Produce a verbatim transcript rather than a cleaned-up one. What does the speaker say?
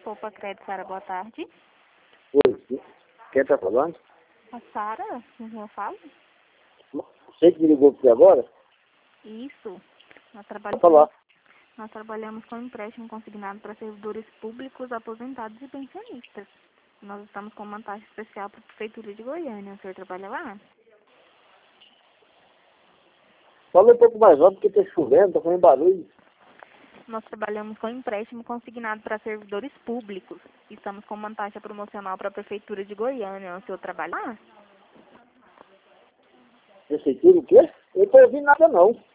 Poupa Crédito, Sara, boa tarde. Oi, quem tá falando? A Sara, com quem eu falo? Você que me ligou aqui agora? Isso. Nós Pode trabalhamos, falar. nós trabalhamos com empréstimo consignado para servidores públicos, aposentados e pensionistas. Nós estamos com uma taxa especial para a Prefeitura de Goiânia. O senhor trabalha lá? Fala um pouco mais alto porque tá chovendo, tá fazendo barulho. Nós trabalhamos com empréstimo consignado para servidores públicos. Estamos com uma taxa promocional para a Prefeitura de Goiânia. O senhor trabalha lá? Prefeitura o quê? Eu não tô ouvindo nada não.